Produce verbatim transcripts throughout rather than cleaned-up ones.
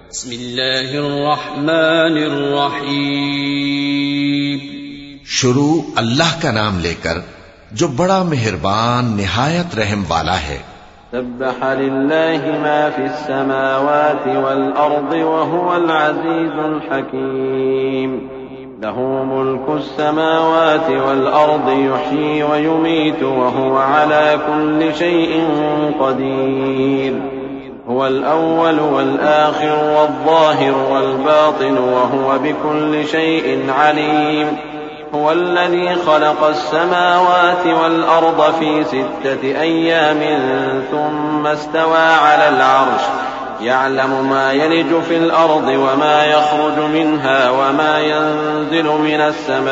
بسم اللہ الرحمن الرحیم. شروع اللہ کا نام لے کر جو بڑا مہربان نہایت رحم والا ہے. سبح للہ ما فی السماوات والارض وهو العزیز الحکیم. له ملك السماوات والارض يحيي ويميت وهو على كل شيء قدير. هو الأول والآخر والظاهر والباطن وهو بكل شيء عليم. هو الذي خلق السماوات والأرض في ستة أيام ثم استوى على العرش يعلم ما يلج في الأرض وما يخرج منها وما ينزل من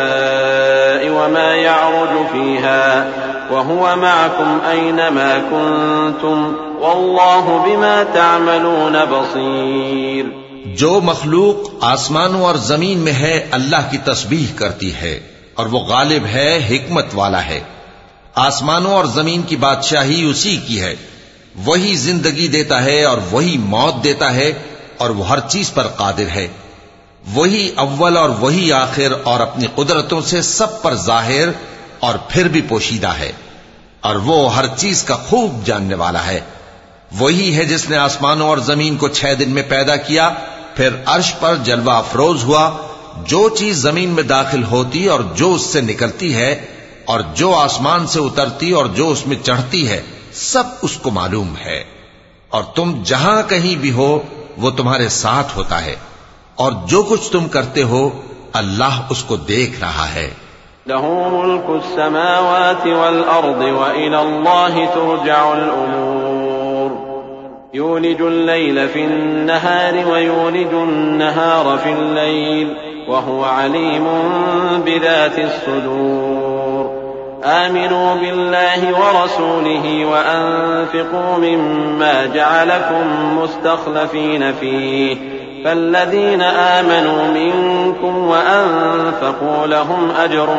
السماء وما يعرج فيها وهو معكم أينما كنتم والله بما تعملون بصير. جو مخلوق آسمانوں اور زمین میں ہے اللہ کی تسبیح کرتی ہے اور وہ غالب ہے، حکمت والا ہے. آسمانوں اور زمین کی بادشاہی اسی کی ہے. وہی زندگی دیتا ہے اور وہی موت دیتا ہے اور وہ ہر چیز پر قادر ہے. وہی اول اور وہی آخر اور اپنی قدرتوں سے سب پر ظاہر اور پھر بھی پوشیدہ ہے، اور وہ ہر چیز کا خوب جاننے والا ہے. وہی ہے جس نے آسمانوں اور زمین کو چھ دن میں پیدا کیا، پھر عرش پر جلوہ افروز ہوا. جو چیز زمین میں داخل ہوتی اور جو اس سے نکلتی ہے اور جو آسمان سے اترتی اور جو اس میں چڑھتی ہے سب اس کو معلوم ہے. اور تم جہاں کہیں بھی ہو وہ تمہارے ساتھ ہوتا ہے، اور جو کچھ تم کرتے ہو اللہ اس کو دیکھ رہا ہے. له ملك السماوات والأرض وإلى الله ترجع الأمور. يولج الليل في النهار ويولج النهار في الليل وهو عليم بذات الصدور. آمنوا بالله ورسوله وأنفقوا مما جعلكم مستخلفين فيه فالذين آمنوا منكم وأنفقوا لهم أجر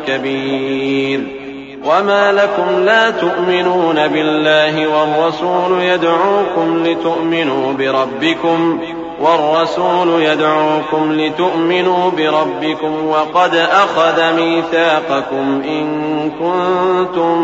كبير. وما لكم لا تؤمنون بالله والرسول يدعوكم لتؤمنوا بربكم والرسول يدعوكم لتؤمنوا بربكم وقد أخذ ميثاقكم إن كنتم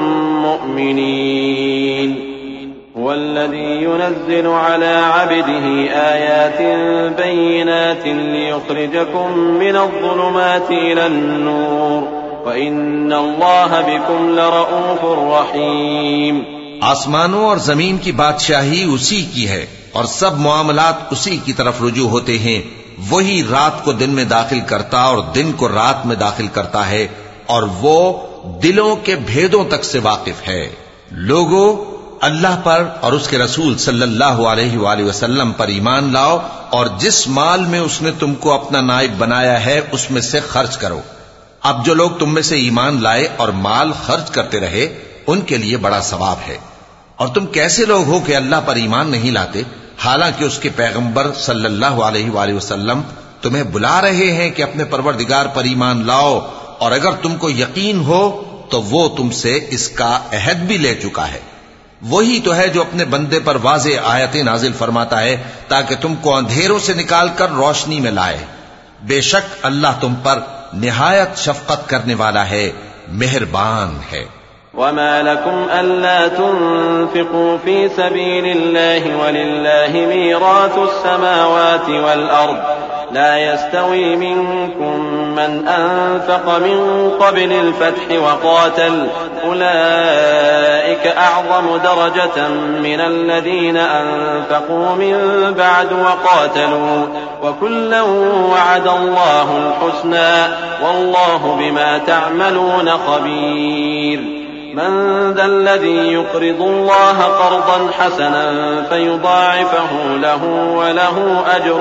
مؤمنين. هو الذي ينزل على عبده آيات بينات ليخرجكم من الظلمات إلى النور وإن الله بكم لرؤوف رحيم. آسمانوں اور زمین کی بادشاہی اسی کی ہے اور سب معاملات اسی کی طرف رجوع ہوتے ہیں. وہی رات کو دن میں داخل کرتا اور دن کو رات میں داخل کرتا ہے، اور وہ دلوں کے بھیدوں تک سے واقف ہے. لوگوں، اللہ پر اور اس کے رسول صلی اللہ علیہ وآلہ وسلم پر ایمان لاؤ، اور جس مال میں اس نے تم کو اپنا نائب بنایا ہے اس میں سے خرچ کرو. اب جو لوگ تم میں سے ایمان لائے اور مال خرچ کرتے رہے ان کے لیے بڑا ثواب ہے. اور تم کیسے لوگ ہو کہ اللہ پر ایمان نہیں لاتے، حالانکہ اس کے پیغمبر صلی اللہ علیہ وآلہ وسلم تمہیں بلا رہے ہیں کہ اپنے پروردگار پر ایمان لاؤ، اور اگر تم کو یقین ہو تو وہ تم سے اس کا عہد بھی لے چکا ہے. وہی تو ہے جو اپنے بندے پر واضح آیتیں نازل فرماتا ہے تاکہ تم کو اندھیروں سے نکال کر روشنی میں لائے. بے شک اللہ تم پر نہایت شفقت کرنے والا ہے، مہربان ہے. وما لكم ألا تنفقوا في سبيل الله ولله ميراث السماوات والأرض لا يستوي منكم من أنفق من قبل الفتح وقاتل أولئك أعظم درجة من الذين أنفقوا من بعد وقاتلوا وكلا وعد الله الحسنى والله بما تعملون خبير. من ذا الذي يقرض الله قرضا حسنا فيضاعفه له وله أجر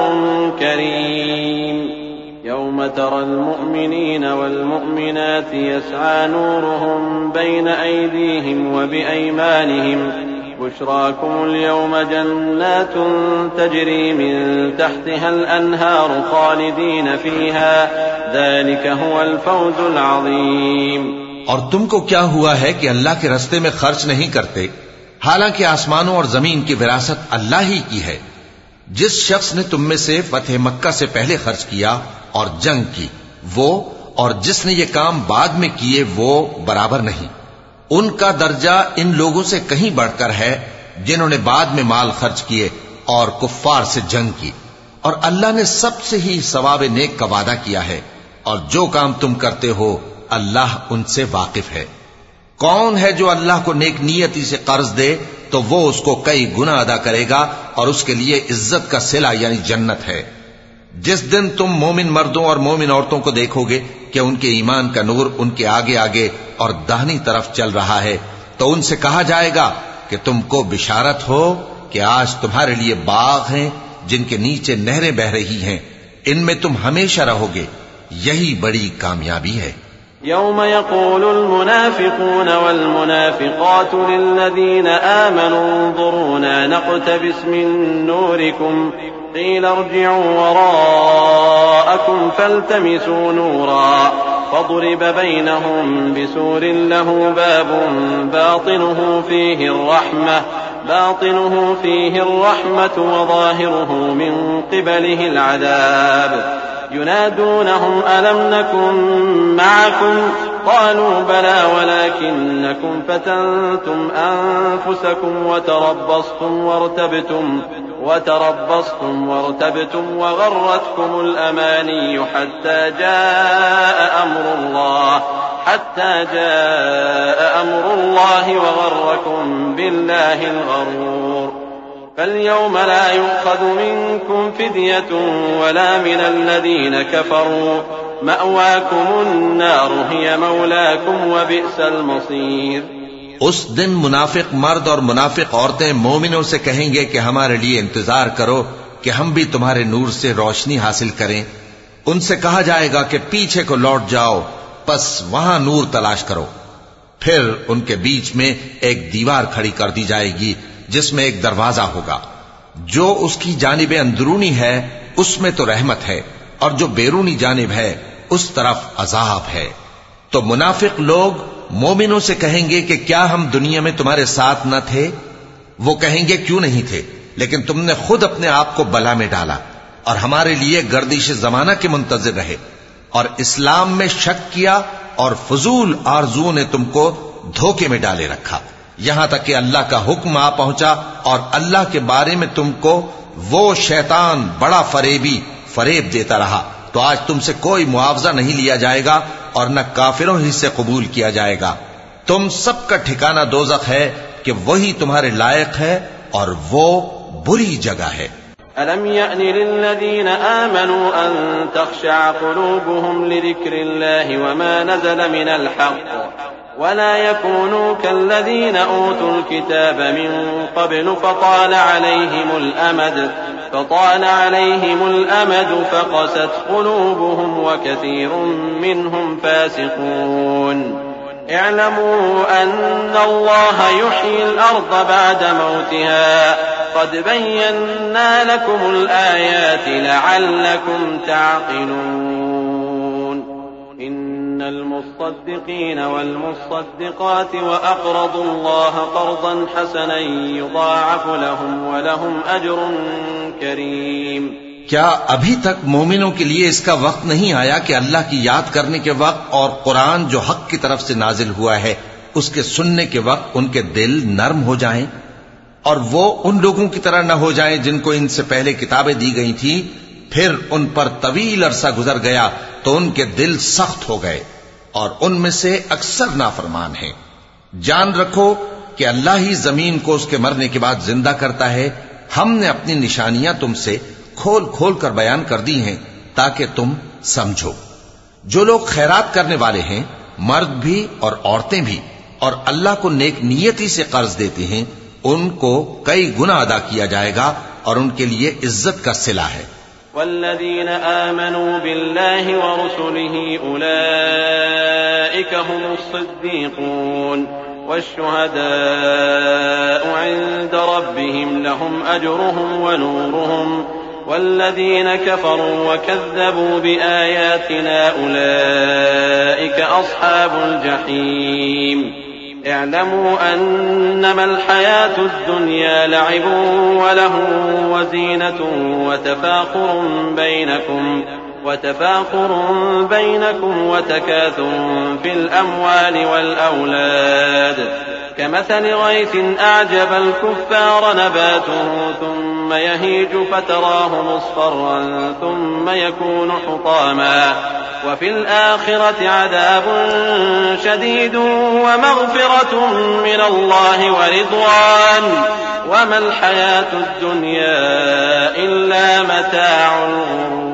كريم. يوم ترى المؤمنين والمؤمنات يسعى نورهم بين أيديهم وبأيمانهم بشراكم اليوم جنات تجري من تحتها الأنهار خالدين فيها ذلك هو الفوز العظيم. اور تم کو کیا ہوا ہے کہ اللہ کے رستے میں خرچ نہیں کرتے، حالانکہ آسمانوں اور زمین کی وراثت اللہ ہی کی ہے. جس شخص نے تم میں سے فتح مکہ سے پہلے خرچ کیا اور جنگ کی، وہ اور جس نے یہ کام بعد میں کیے وہ برابر نہیں۔ ان کا درجہ ان لوگوں سے کہیں بڑھ کر ہے جنہوں نے بعد میں مال خرچ کیے اور کفار سے جنگ کی، اور اللہ نے سب سے ہی ثواب نیک کا وعدہ کیا ہے، اور جو کام تم کرتے ہو اللہ ان سے واقف ہے۔ کون ہے جو اللہ کو نیک نیتی سے قرض دے تو وہ اس کو کئی گنا ادا کرے گا اور اس کے لیے عزت کا صلہ یعنی جنت ہے۔ جس دن تم مومن مردوں اور مومن عورتوں کو دیکھو گے کہ ان کے ایمان کا نور ان کے آگے آگے اور داہنی طرف چل رہا ہے تو ان سے کہا جائے گا کہ تم کو بشارت ہو کہ آج تمہارے لیے باغ ہیں جن کے نیچے نہریں بہ رہی ہیں، ان میں تم ہمیشہ رہو گے، یہی بڑی کامیابی ہے۔ يوم يقول المنافقون والمنافقات للذين آمنوا انظرونا نقتبس من نوركم قيل ارجعوا وراءكم فالتمسوا نورا فضرب بينهم بسور له باب باطنه فيه الرحمة باطنه فيه الرحمة وظاهره من قبله العذاب ينادونهم ألم نكن معكم قالوا بلى ولكنكم فتنتم أنفسكم وتربصتم وارتبتم وتربصتم وارتبتم وغرتكم الأماني حتى جاء أمر الله حتى جاء أمر الله وغركم بالله الغرور فاليوم لا يؤخذ منكم فدية ولا من الذين كفروا مأواكم النار هي مولاكم وبئس المصير۔ اس دن منافق مرد اور منافق عورتیں مومنوں سے کہیں گے کہ ہمارے لیے انتظار کرو کہ ہم بھی تمہارے نور سے روشنی حاصل کریں۔ ان سے کہا جائے گا کہ پیچھے کو لوٹ جاؤ، پس وہاں نور تلاش کرو۔ پھر ان کے بیچ میں ایک دیوار کھڑی کر دی جائے گی جس میں ایک دروازہ ہوگا، جو اس کی جانب اندرونی ہے اس میں تو رحمت ہے اور جو بیرونی جانب ہے اس طرف عذاب ہے۔ تو منافق لوگ مومنوں سے کہیں گے کہ کیا ہم دنیا میں تمہارے ساتھ نہ تھے؟ وہ کہیں گے کیوں نہیں تھے، لیکن تم نے خود اپنے آپ کو بلا میں ڈالا اور ہمارے لیے گردش زمانہ کے منتظر رہے اور اسلام میں شک کیا اور فضول آرزوؤں نے تم کو دھوکے میں ڈالے رکھا، یہاں تک کہ اللہ کا حکم آ پہنچا اور اللہ کے بارے میں تم کو وہ شیطان بڑا فریبی فریب دیتا رہا، تو آج تم سے کوئی معاوضہ نہیں لیا جائے گا اور نہ کافروں ہی سے قبول کیا جائے گا۔ تم سب کا ٹھکانہ دوزخ ہے کہ وہی تمہارے لائق ہے اور وہ بری جگہ ہے۔ أَلَمْ يَأْنِ لِلَّذِينَ آمَنُوا أَن تَخْشَعَ قُلُوبُهُمْ لِذِكْرِ اللَّهِ وَمَا نَزَلَ مِنَ الْحَقِّ ولا يكونوا كالذين أوتوا الكتاب من قبل فطال عليهم الأمد فطال عليهم الأمد فقست قلوبهم وكثير منهم فاسقون اعلموا أن الله يحيي الأرض بعد موتها قد بينا لكم الآيات لعلكم تعقلون إن المصدقين والمصدقات وأقرضوا الله قرضا حسنا يضاعف لهم ولهم أجر كريم۔ کیا ابھی تک مومنوں کے لیے اس کا وقت نہیں آیا کہ اللہ کی یاد کرنے کے وقت اور قرآن جو حق کی طرف سے نازل ہوا ہے اس کے سننے کے وقت ان کے دل نرم ہو جائیں اور وہ ان لوگوں کی طرح نہ ہو جائیں جن کو ان سے پہلے کتابیں دی گئی تھی، پھر ان پر طویل عرصہ گزر گیا تو ان کے دل سخت ہو گئے اور ان میں سے اکثر نافرمان ہیں۔ جان رکھو کہ اللہ ہی زمین کو اس کے مرنے کے بعد زندہ کرتا ہے۔ ہم نے اپنی نشانیاں تم سے کھول کھول کر بیان کر دی ہیں تاکہ تم سمجھو۔ جو لوگ خیرات کرنے والے ہیں، مرد بھی اور عورتیں بھی، اور اللہ کو نیک نیتی سے قرض دیتے ہیں، ان کو کئی گنا ادا کیا جائے گا اور ان کے لیے عزت کا صلہ ہے۔ والذين آمنوا بالله ورسله أولئك هم الصديقون والشهداء عند ربهم لهم أجرهم ونورهم والذين كفروا وكذبوا بآياتنا أولئك أصحاب الجحيم اعلموا انما الحياة الدنيا لعب ولهو وزينة وتفاخر بينكم وتفاخر بينكم وتكاثر في الأموال والأولاد كمثل غيث أعجب الكفار نباته ثم يهيج فتراه مصفرا ثم يكون حطاما وفي الآخرة عذاب شديد ومغفرة من الله ورضوان وما الحياة الدنيا إلا متاع الغرور.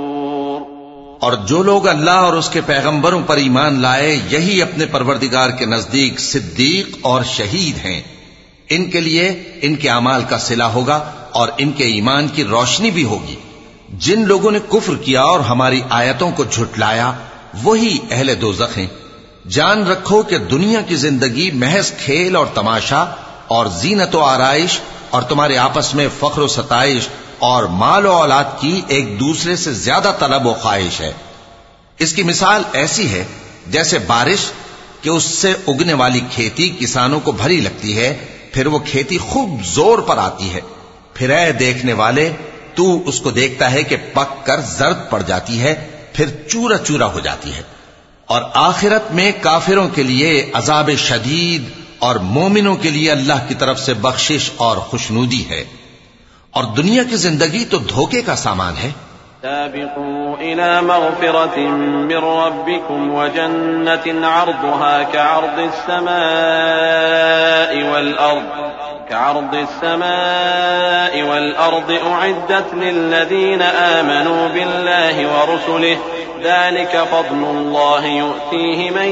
اور جو لوگ اللہ اور اس کے پیغمبروں پر ایمان لائے یہی اپنے پروردگار کے نزدیک صدیق اور شہید ہیں. ان کے لیے ان کے اعمال کا صلہ ہوگا اور ان کے ایمان کی روشنی بھی ہوگی. جن لوگوں نے کفر کیا اور ہماری آیتوں کو جھٹلایا وہی اہل دوزخ ہیں. جان رکھو کہ دنیا کی زندگی محض کھیل اور تماشا اور زینت و آرائش اور تمہارے آپس میں فخر و ستائش اور مال و اولاد کی ایک دوسرے سے زیادہ طلب و خواہش ہے. اس کی مثال ایسی ہے جیسے بارش کہ اس سے اگنے والی کھیتی کسانوں کو بھری لگتی ہے، پھر وہ کھیتی خوب زور پر آتی ہے، پھر اے دیکھنے والے تو اس کو دیکھتا ہے کہ پک کر زرد پڑ جاتی ہے، پھر چورا چورا ہو جاتی ہے. اور آخرت میں کافروں کے لیے عذاب شدید اور مومنوں کے لیے اللہ کی طرف سے بخشش اور خوشنودی ہے. اور دنیا کی زندگی تو دھوکے کا سامان ہے. سابقوا إلى مغفرة من ربكم وجنة عرضها كعرض السماء والأرض كعرض السماء والأرض أعدت للذين آمنوا بالله ورسله ذلك فضل الله يؤتيه من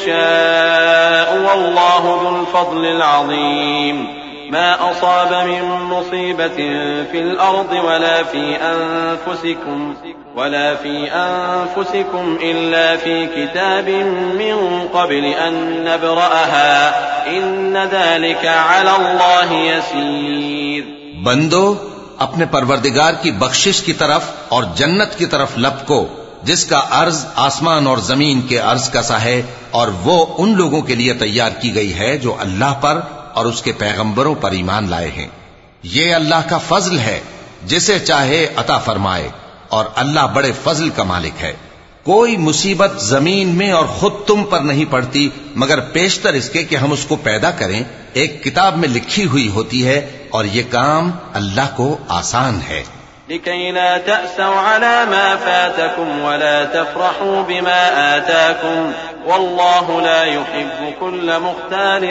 يشاء والله ذو الفضل العظيم. ما أصاب من مصيبة في الأرض ولا في أنفسكم ولا في أنفسكم إلا في كتاب من قبل أن نبرأها إن ذلك على الله يسير. بندو اپنے پروردگار کی بخشش کی طرف اور جنت کی طرف لپکو جس کا عرض آسمان اور زمین کے عرض کا سا ہے، اور وہ ان لوگوں کے لیے تیار کی گئی ہے جو اللہ پر اور اس کے پیغمبروں پر ایمان لائے ہیں. یہ اللہ کا فضل ہے، جسے چاہے عطا فرمائے، اور اللہ بڑے فضل کا مالک ہے. کوئی مصیبت زمین میں اور خود تم پر نہیں پڑتی مگر پیشتر اس کے کہ ہم اس کو پیدا کریں ایک کتاب میں لکھی ہوئی ہوتی ہے، اور یہ کام اللہ کو آسان ہے. لكي لا تأسوا على ما فاتكم ولا تفرحوا بما آتاكم والله لا يحب كل مختال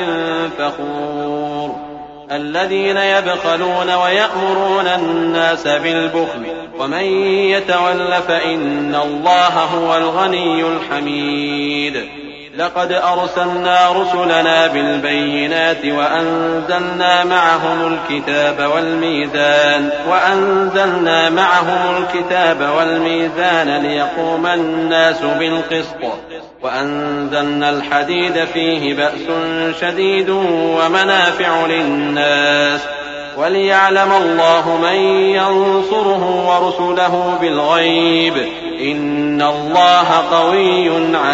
فخور. الذين يبخلون ويأمرون الناس بالبخل ومن يتول فإن الله هو الغني الحميد. لقد أرسلنا رسلنا بالبينات وأنزلنا معهم الكتاب والميزان وأنزلنا معهم الكتاب والميزان ليقوم الناس بالقسط وأنزلنا الحديد فيه بأس شديد ومنافع للناس وليعلم الله من ينصره ورسله بالغيب ان اللہ قوی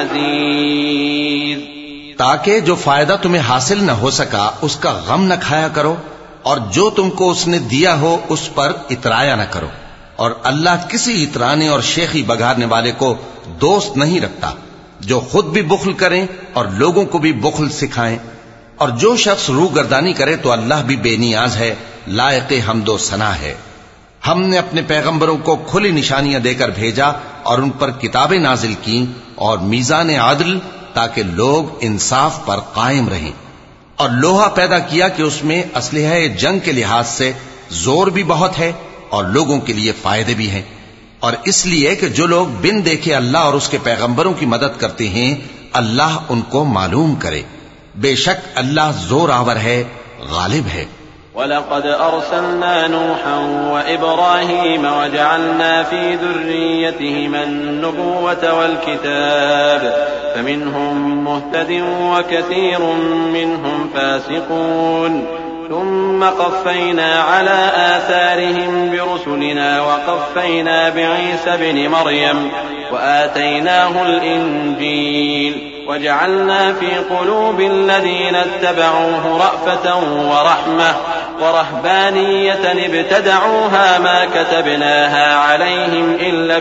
عزیز. تاکہ جو فائدہ تمہیں حاصل نہ ہو سکا اس کا غم نہ کھایا کرو، اور جو تم کو اس نے دیا ہو اس پر اترایا نہ کرو. اور اللہ کسی اترانے اور شیخی بگارنے والے کو دوست نہیں رکھتا جو خود بھی بخل کریں اور لوگوں کو بھی بخل سکھائیں. اور جو شخص روح گردانی کرے تو اللہ بھی بے نیاز ہے، لائق حمد و ثنا ہے. ہم نے اپنے پیغمبروں کو کھلی نشانیاں دے کر بھیجا اور ان پر کتابیں نازل کی اور میزان عدل تاکہ لوگ انصاف پر قائم رہیں. اور لوہا پیدا کیا کہ اس میں اسلحہ جنگ کے لحاظ سے زور بھی بہت ہے اور لوگوں کے لیے فائدے بھی ہیں. اور اس لیے کہ جو لوگ بن دیکھے اللہ اور اس کے پیغمبروں کی مدد کرتے ہیں اللہ ان کو معلوم کرے. بے شک اللہ زور آور ہے، غالب ہے. وَلَقَدْ أَرْسَلْنَا نُوحًا وَإِبْرَاهِيمَ وَجَعَلْنَا فِي ذُرِّيَّتِهِمَا النُّبُوَّةَ وَالْكِتَابَ فَمِنْهُمْ مُهْتَدٍ وَكَثِيرٌ مِّنْهُمْ فَاسِقُونَ ثُمَّ قَفَّيْنَا عَلَى آثَارِهِمْ بِرُسُلِنَا وَقَفَّيْنَا بِعِيسَى ابْنِ مَرْيَمَ وَآتَيْنَاهُ الْإِنْجِيلَ وجعلنا في قلوب الذين اتبعوه رأفة ورحمة ورهبانية ابتدعوها ما كتبناها عليهم إلا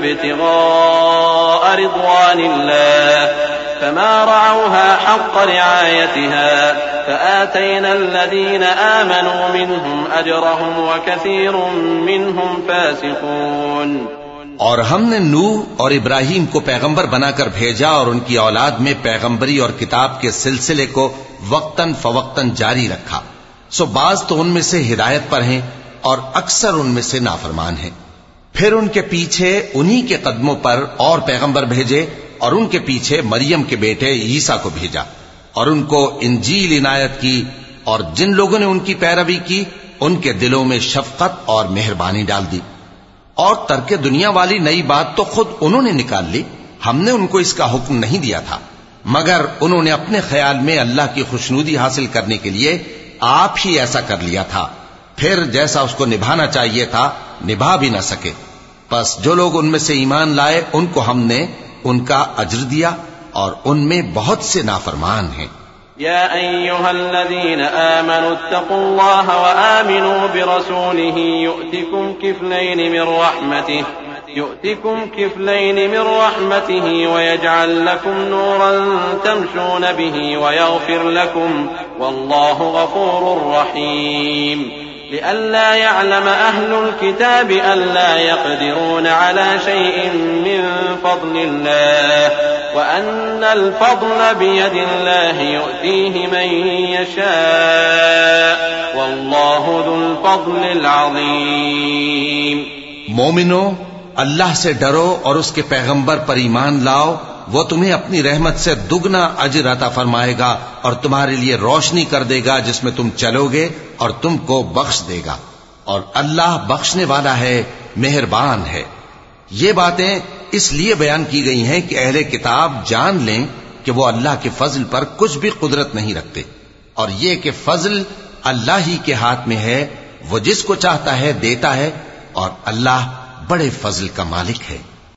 ابتغاء رضوان الله فما رعوها حق رعايتها فآتينا الذين آمنوا منهم أجرهم وكثير منهم فاسقون۔ اور ہم نے نوح اور ابراہیم کو پیغمبر بنا کر بھیجا اور ان کی اولاد میں پیغمبری اور کتاب کے سلسلے کو وقتاً فوقتاً جاری رکھا، سو بعض تو ان میں سے ہدایت پر ہیں اور اکثر ان میں سے نافرمان ہیں۔ پھر ان کے پیچھے انہی کے قدموں پر اور پیغمبر بھیجے اور ان کے پیچھے مریم کے بیٹے عیسیٰ کو بھیجا اور ان کو انجیل عنایت کی، اور جن لوگوں نے ان کی پیروی کی ان کے دلوں میں شفقت اور مہربانی ڈال دی۔ اور ترک دنیا والی نئی بات تو خود انہوں نے نکال لی، ہم نے ان کو اس کا حکم نہیں دیا تھا، مگر انہوں نے اپنے خیال میں اللہ کی خوشنودی حاصل کرنے کے لیے آپ ہی ایسا کر لیا تھا، پھر جیسا اس کو نبھانا چاہیے تھا نبھا بھی نہ سکے۔ پس جو لوگ ان میں سے ایمان لائے ان کو ہم نے ان کا اجر دیا، اور ان میں بہت سے نافرمان ہیں۔ يا أيها الذين آمنوا اتقوا الله وآمنوا برسوله يؤتكم كفلين من رحمته يؤتكم كفلين من رحمته ويجعل لكم نورا تمشون به ويغفر لكم والله غفور رحيم لئلا يعلم أهل الكتاب ألا يقدرون على شيء من فضل الله وأن الفضل بيد الله يؤتيه من يشاء والله ذو الفضل العظيم۔ مومنو، اللہ سے ڈرو اور اس کے پیغمبر پر ایمان لاؤ، وہ تمہیں اپنی رحمت سے دگنا اجر عطا فرمائے گا اور تمہارے لیے روشنی کر دے گا جس میں تم چلو گے اور تم کو بخش دے گا، اور اللہ بخشنے والا ہے، مہربان ہے۔ یہ باتیں اس لیے بیان کی گئی ہیں کہ اہل کتاب جان لیں کہ وہ اللہ کے فضل پر کچھ بھی قدرت نہیں رکھتے، اور یہ کہ فضل اللہ ہی کے ہاتھ میں ہے، وہ جس کو چاہتا ہے دیتا ہے، اور اللہ بڑے فضل کا مالک ہے۔